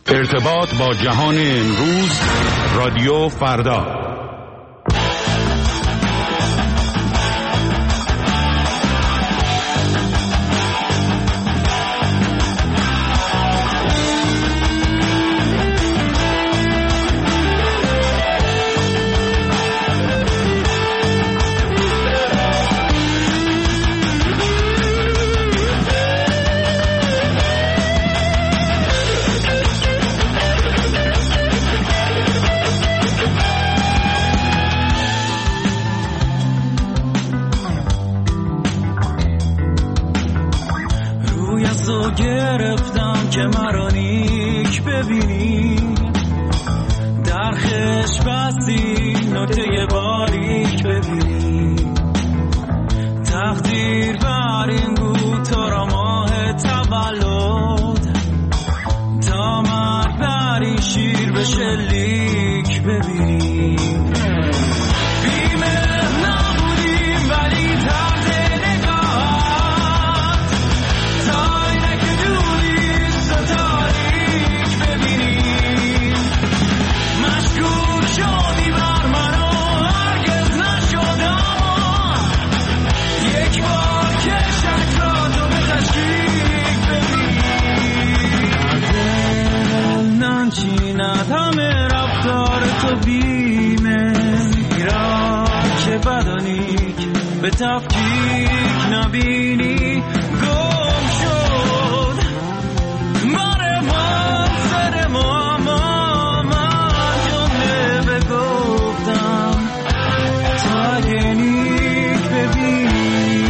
ارتباط با جهان امروز، رادیو فردا. گرفتم که مرا نیک ببینی، در خشم بستی نکته باریک ببینی، تقدیر بر این بود تو را ماه تولد، تا مرگ بر این شیر به شلیک ببینی. همه رفتار تو بیمه ایرا که بدانیک به تفکیک نبینی، گم شد بر ما سر ما، اما من جمله بگفتم تا اگه نیک ببینی.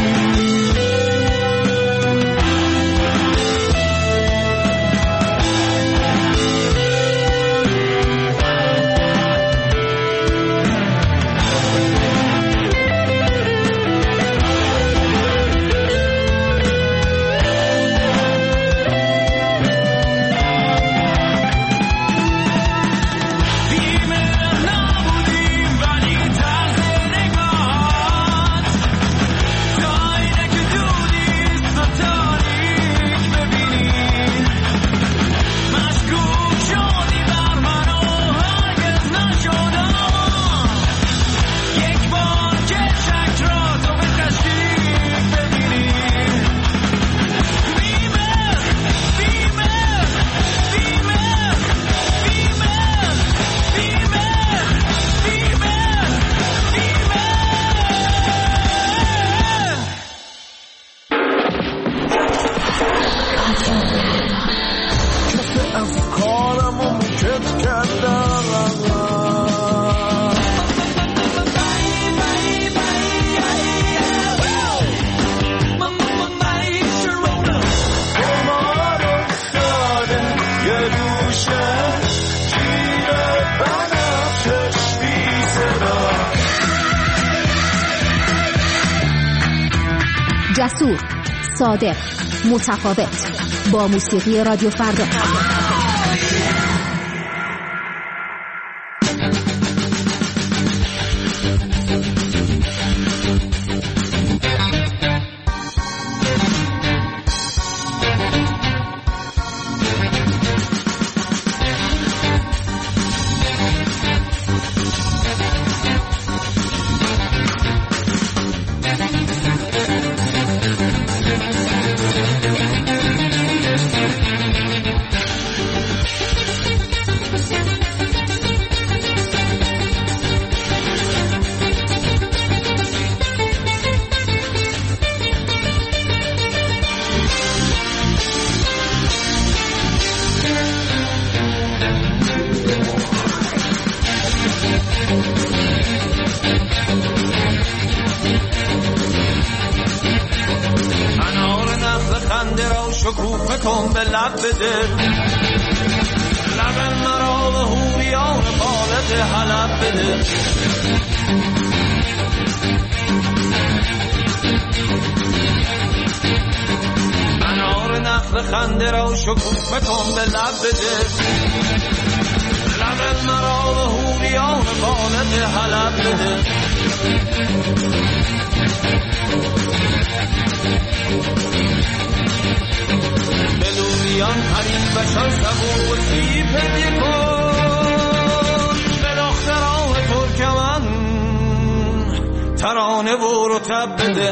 جسور، صادق، متفاوت، با موسیقی رادیو فردا. شکوفه کن به لب بده، لب مرا به حوریان خالد حلب بده. انار نخل خنده را شکوفه کن به لب بده، لب مرا به حوریان خالد حلب بده. بلوری دلویان حریم بشان سبو و سیب هدیه کن به دختران ترکمن ترانه و رتب بده.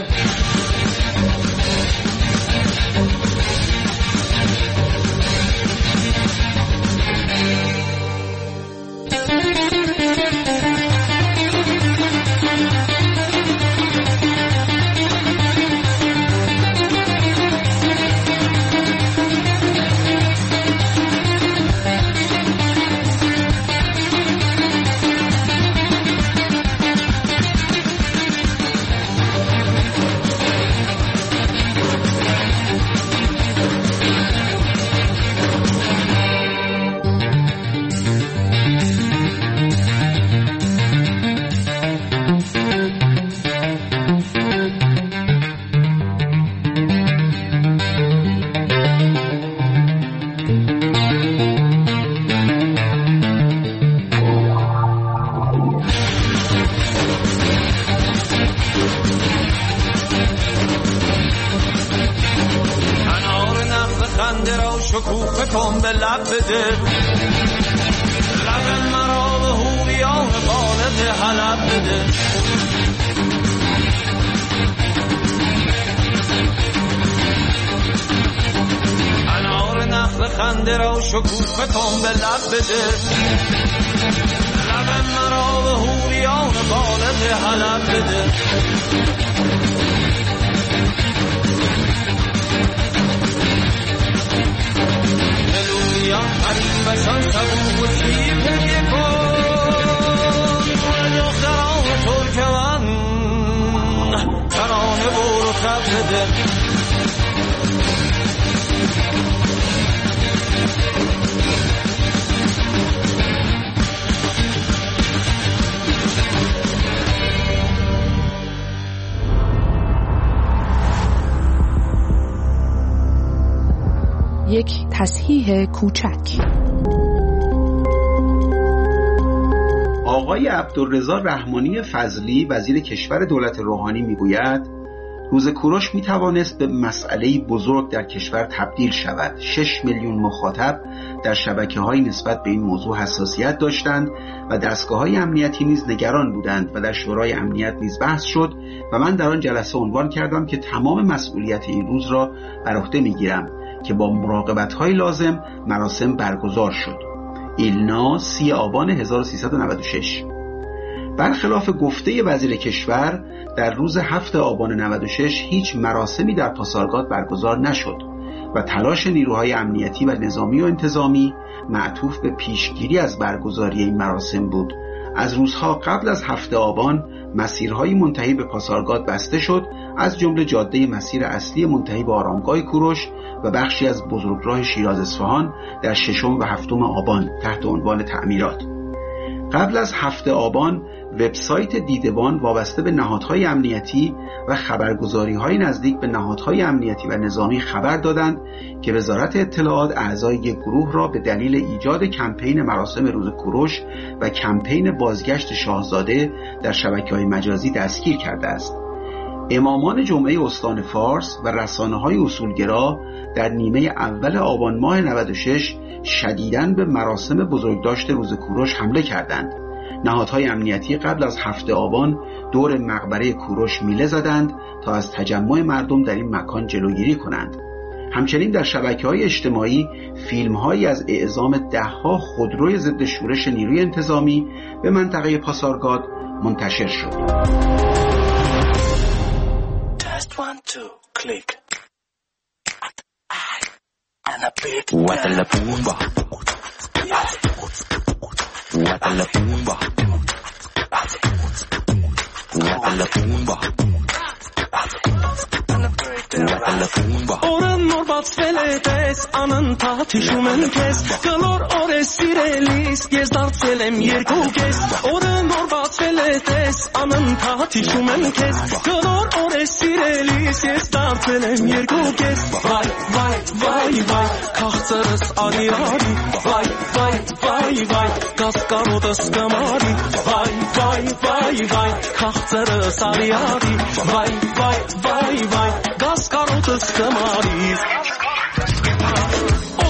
شکوفه کن به لب بده، لب مرا به حوریان بالد حلب بده. انار نخل خنده را شکوفه کن به لب بده، لب مرا به حوریان بالد حلب بده. حریم بشان سبو و سیب هدیه کن به دختران ترکمن ترانه و رتب بده. یک تصحیح کوچک. آقای عبدالرضا رحمانی فضلی وزیر کشور دولت روحانی میگوید روز کوروش میتوانست به مسئله بزرگ در کشور تبدیل شود. 6 میلیون مخاطب در شبکه‌های نسبت به این موضوع حساسیت داشتند و دستگاه‌های امنیتی نیز نگران بودند و در شورای امنیت نیز بحث شد و من در آن جلسه عنوان کردم که تمام مسئولیت این روز را بر عهده میگیرم که با مراقبت‌های لازم مراسم برگزار شد. ایلنا 30 آبان 1396. برخلاف گفته وزیر کشور در روز 7 آبان 96 هیچ مراسمی در پاسارگاد برگزار نشد و تلاش نیروهای امنیتی و نظامی و انتظامی معطوف به پیشگیری از برگزاری این مراسم بود. از روزها قبل از 7 آبان مسیرهای منتهی به پاسارگاد بسته شد، از جمله جاده مسیر اصلی منتهی به آرامگاه کوروش و بخشی از بزرگراه شیراز اصفهان در 6 و 7 آبان تحت عنوان تعمیرات. قبل از 7 آبان وبسایت دیدبان وابسته به نهادهای امنیتی و خبرگزاری‌های نزدیک به نهادهای امنیتی و نظامی خبر دادند که وزارت اطلاعات اعضای یک گروه را به دلیل ایجاد کمپین مراسم روز کوروش و کمپین بازگشت شاهزاده در شبکه‌های مجازی دستگیر کرده است. امامان جمعه استان فارس و رسانه‌های اصولگرا در نیمه اول آبان ماه 96 شدیداً به مراسم بزرگداشت روز کوروش حمله کردند. نهادهای امنیتی قبل از 7 آبان دور مقبره کوروش میله زدند تا از تجمع مردم در این مکان جلوگیری کنند. همچنین در شبکه‌های اجتماعی فیلم‌هایی از اعزام ده‌ها خودروی ضد شورش نیروی انتظامی به منطقه پاسارگاد منتشر شد. One, two, click. And a big Watalapumba. Watalapumba. Watalapumba. Oren morbat feletes anan tatishumen kes Galor ores sirelis gezdart selem yerkukes Oren morbat feletes anan tatishumen kes Galor ores sirelis gezdart selem yerkukes Vay vay vay vay kahtaras ali ali Vay vay vay vay kaskarodas kamari Vay vay vay vay kahtaras ali ali Vay vay vay vay Kaskarotas kamari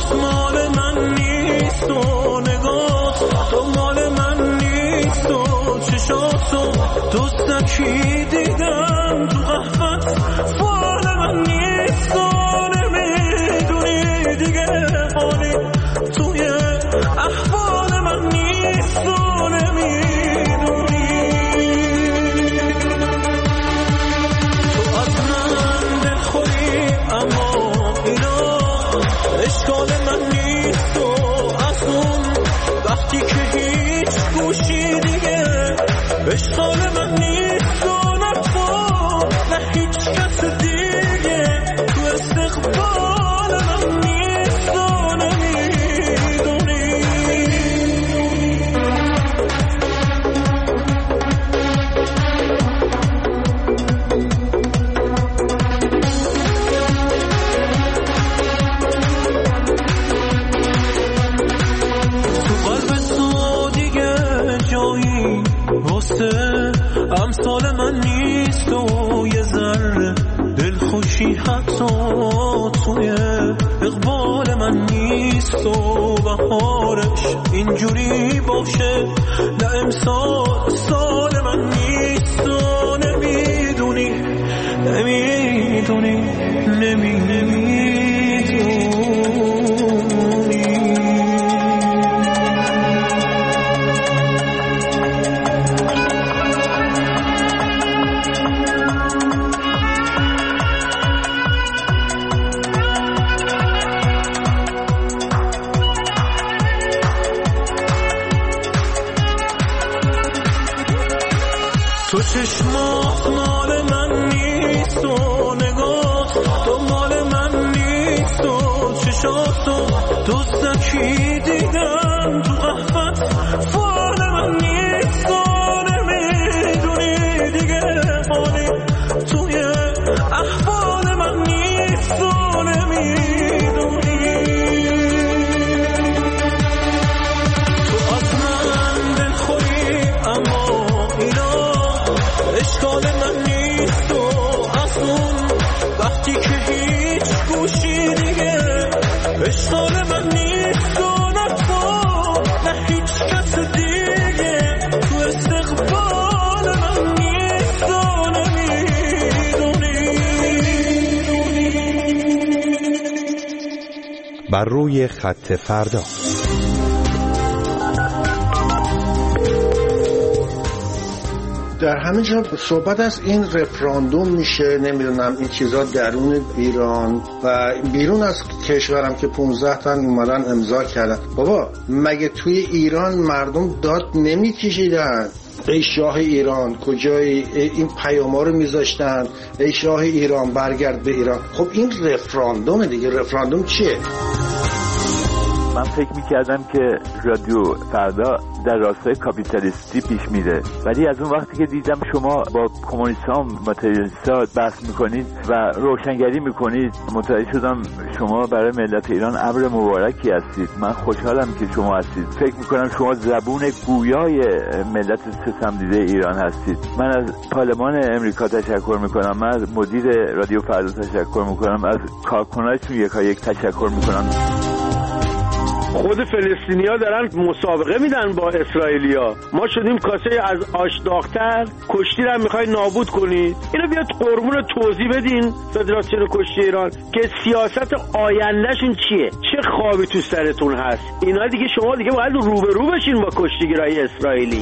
چشمات مال من نیست و نگاه تو مال من نیست و چشاتو دوستکی دیدم تو قهوت فال من نیست و نمیدونی دیگه حالی توی احوال من نیست و نمیدونی تو از من دلخوری اما اینا اشکال من نیست و از اون وقتی که هیچ گوشی دیگه اشکال من نیست و نه تو نه هیچ کس دیگه تو استقبال من نیست و نمیدونی تو قلب تو دیگه جایی واسه امثال من نیست و یه ذره دلخوشی حتی توی اقبال من نیست و بهارش اینجوری باشه نه امسال سال من نیست و نمیدونی نمیدونی نمیدونی تو چشمات مال من نیست و نگاه تو مال من نیست و چشاتو دوستکی دیدم تو قهوت فال من نیست و نمیدونی دیگه حالی توی احوال من نیست و نمیدونی تو از من دلخوری اما اینا اشکال من نیست و از اون وقتی که هیچ گوشی دیگه اشکال من نیست و نه تو نه هیچ کس دیگه تو استقبال من نیست و نمیدونی بر روی خط فردا. در همه جا صحبت از این رفراندوم میشه، نمیدونم این چیزا درون ایران و بیرون از کشورم که 15 تا اومدن امضا کردن. بابا مگه توی ایران مردم داد نمیکشیدن؟ ای شاه ایران کجایی؟ این پیاما رو میذاشتن ای شاه ایران برگرد به ایران. خب این رفراندوم دیگه. رفراندوم چیه؟ من فکر میکردم که رادیو فردا در راستای کاپیتالیستی پیش میره، ولی از اون وقتی که دیدم شما با کمونیست‌ها ماتریالیست‌ها بحث میکنید و روشنگری میکنید متوجه شدم شما برای ملت ایران ابر مبارکی هستید. من خوشحالم که شما هستید. فکر میکنم شما زبون گویای ملت ستمدیده ایران هستید. من از پارلمان امریکا تشکر میکنم، من از مدیر رادیو فردا تشکر میکنم، از کارکنانتون یکایک تشکر میکنم. خود فلسطینی‌ها دارن مسابقه میدن با اسرائیلیا. ما شدیم کاسه از آش داغ‌تر، کشتی رو میخوای نابود کنید. اینو بیاد قربون توضیح بدین فدراسیون کشتی ایران که سیاست آیندهشون چیه، چه خوابی تو سرتون هست. اینا دیگه شما دیگه باید روبرو بشین با کشتیگیرای اسرائیلی.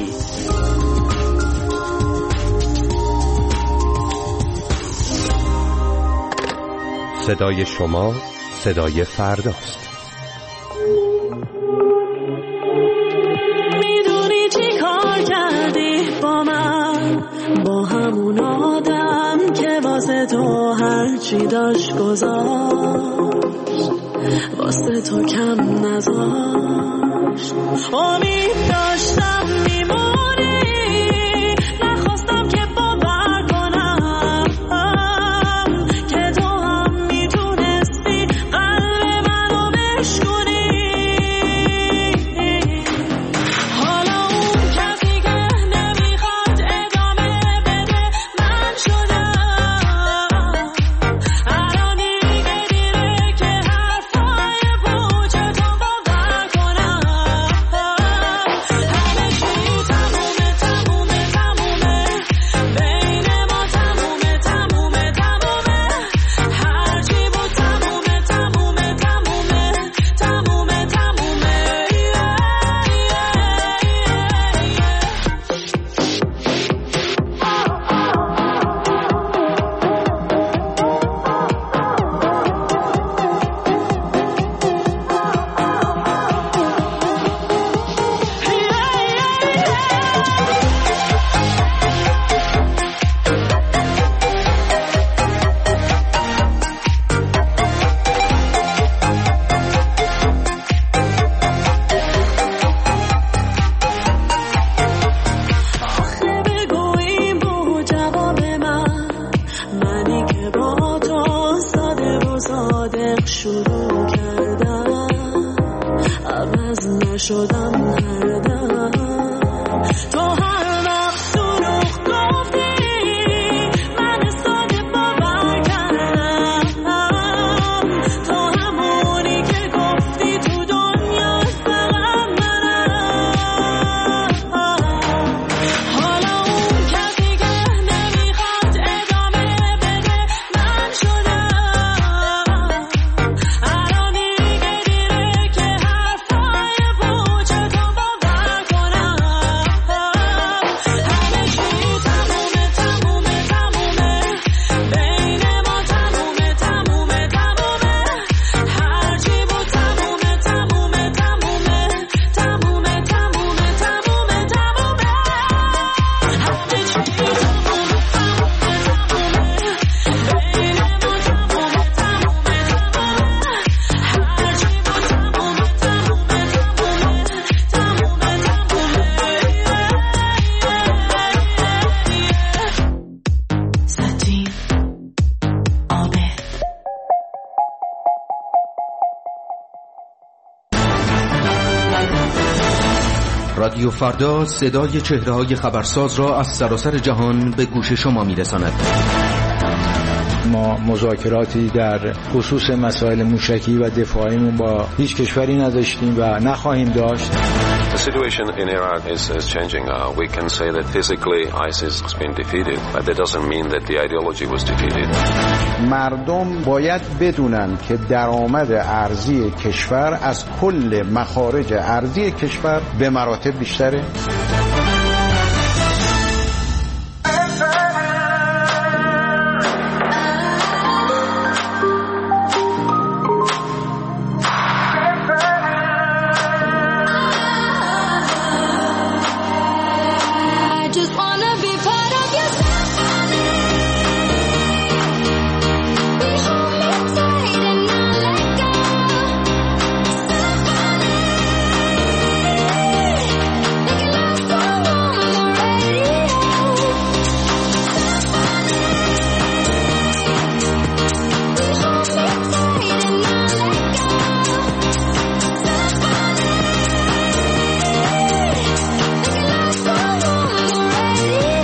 صدای شما صدای فرداست. میدونی چی کار کردی با من، با همون آدم که واسه تو هرچی داشت گذاشت، واسه تو کم نذاشت. امید داشتم میمونی، نخواستم که باور کنم که تو هم میتونستی قلب منو بشکنی. حالا اون کسی که نمیخواد ادامه بده من شدم. الان دیگه دیره که حرفای پوچ شدم هر دم تو هر وقت دروغ گفتی من ساده باور کردم تو همونی که گفتی تو دنیا فقط منم حالا اون کسی که نمیخواد ادامه بده من شدم الان دیگه دیره که حرفای پوچه تو باور کنم همه چی تمومه تمومه تمومه بین ما تمومه تمومه تمومه هرچی بود تمومه تمومه تمومه تمومه تمومه تمومه تمومه همه چی تمومه بین ما تمومه تمومه هرچی بود تمومه تمومه ساتین آبد رادیو فردا صدای چهره‌های خبرساز را از سراسر جهان به گوش شما می‌رساند. ما مذاکراتی در خصوص مسائل موشکی و دفاعیمون با هیچ کشوری نداشتیم و نخواهیم داشت. The situation in Iraq is changing. We can say that physically ISIS has been defeated, but that doesn't mean that the ideology was defeated. مردم باید بدونن که درآمد ارزی کشور از کل مخارج ارزی کشور به مراتب بیشتره. I just wanna be part of your symphony. We hold me tight and not let go. Symphony. Make it last so long on the radio. Symphony. We hold me tight and not let go. Symphony. Make it last so long on the radio.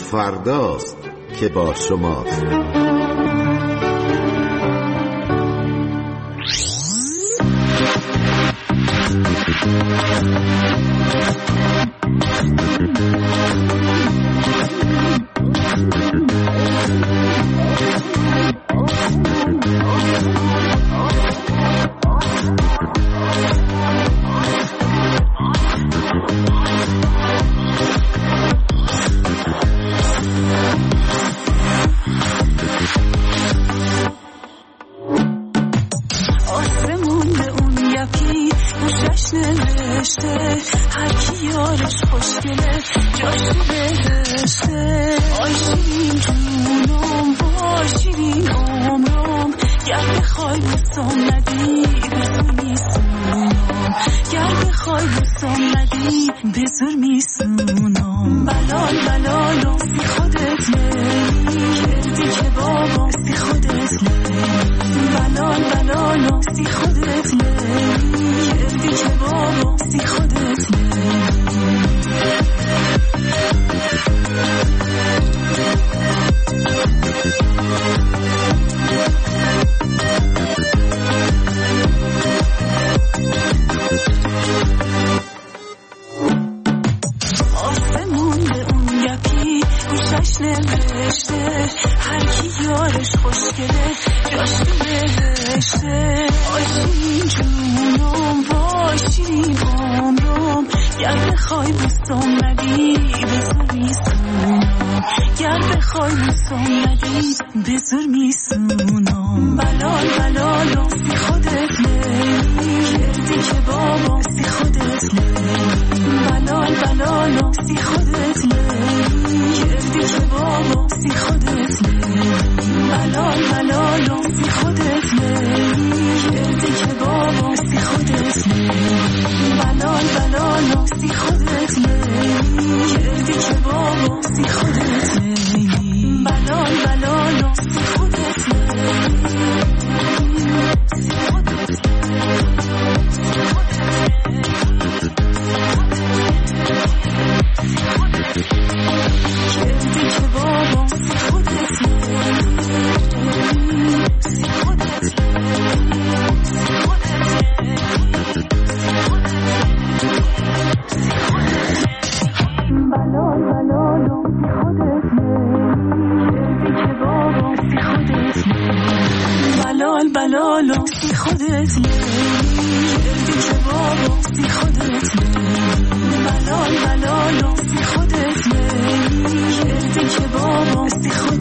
فرداست که با شماست. بلال